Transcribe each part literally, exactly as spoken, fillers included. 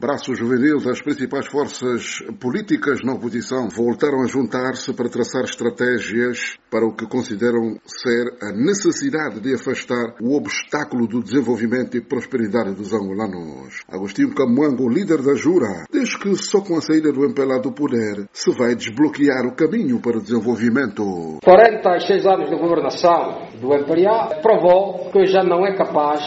Braço juvenil das principais forças políticas na oposição voltaram a juntar-se para traçar estratégias para o que consideram ser a necessidade de afastar o obstáculo do desenvolvimento e prosperidade dos angolanos. Agostinho Camuango, líder da Jura, diz que só com a saída do M P L A do poder se vai desbloquear o caminho para o desenvolvimento. quarenta e seis anos de governação do M P L A provou que já não é capaz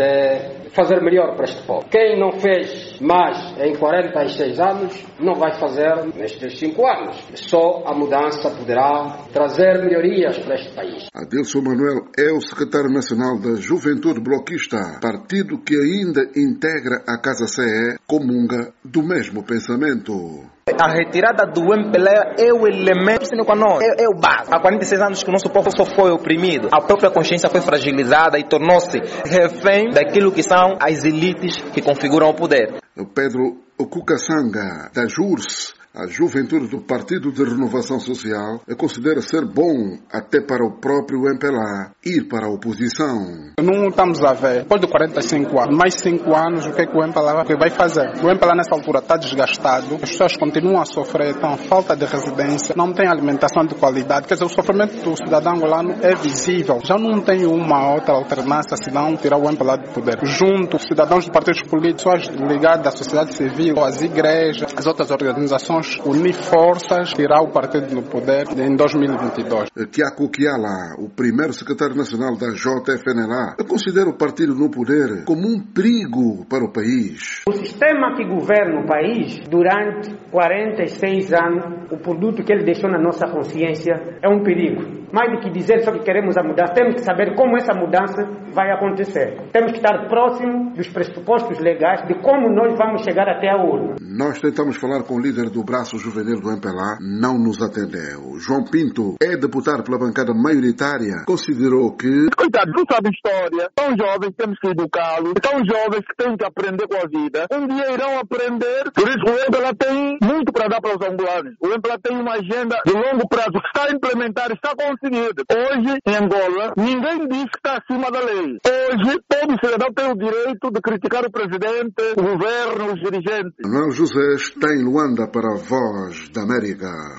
de fazer melhor para este povo. Quem não fez mais em quarenta e seis anos, não vai fazer nestes cinco anos. Só a mudança poderá trazer melhorias para este país. Adilson Manuel é o secretário nacional da Juventude Bloquista, partido que ainda integra a Casa C E, comunga do mesmo pensamento. A retirada do M P L A é o elemento sine qua non, é, é o básico. Há quarenta e seis anos que o nosso povo só foi oprimido. A própria consciência foi fragilizada e tornou-se refém daquilo que são as elites que configuram o poder. O Pedro Okukassanga, da J U R S, a juventude do Partido de Renovação Social, considera ser bom até para o próprio M P L A ir para a oposição. Não estamos a ver, depois de quarenta e cinco anos, mais cinco anos, o que é que o M P L A vai fazer? O M P L A nessa altura está desgastado, as pessoas continuam a sofrer, então falta de residência, não tem alimentação de qualidade, quer dizer, o sofrimento do cidadão angolano é visível. Já não tem uma outra alternância senão tirar o M P L A do poder. Junto, os cidadãos dos partidos políticos, pessoas ligadas à sociedade civil, as igrejas, as outras organizações, unir forças, tirar o partido do poder em dois mil e vinte e dois. Tiago Kiala, o primeiro secretário nacional da J F N L A, considera o partido no poder como um perigo para o país. O sistema que governa o país durante quarenta e seis anos, o produto que ele deixou na nossa consciência é um perigo. Mais do que dizer só que queremos a mudança, temos que saber como essa mudança vai acontecer. Temos que estar próximo dos pressupostos legais de como nós vamos chegar até a urna. Nós tentamos falar com o líder do braço juvenil do M P L A, não nos atendeu. João Pinto é deputado pela bancada maioritária, considerou que... Coitado, não sabe história, são jovens, temos que educá-los, são jovens que têm que aprender com a vida. Um dia irão aprender, por isso o M P L A tem muito para dar para os angolanos. O M P L A tem uma agenda de longo prazo que está a implementar, está conseguido. Hoje, em Angola, ninguém diz que está acima da lei. Hoje, todo cidadão tem o direito de criticar o presidente, o governo, os dirigentes. Manuel José está em Luanda para a Voz da América.